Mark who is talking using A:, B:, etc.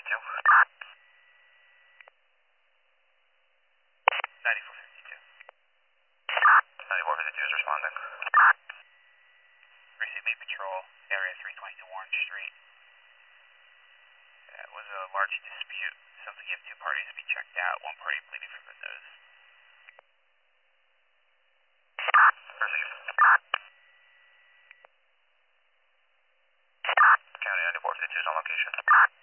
A: 9452. 9452 is responding. Received Main Patrol, area 322 Orange Street. It was a large dispute. Sounds like you have two parties to be checked out, one party bleeding from the nose. Received. County 9452 is on location.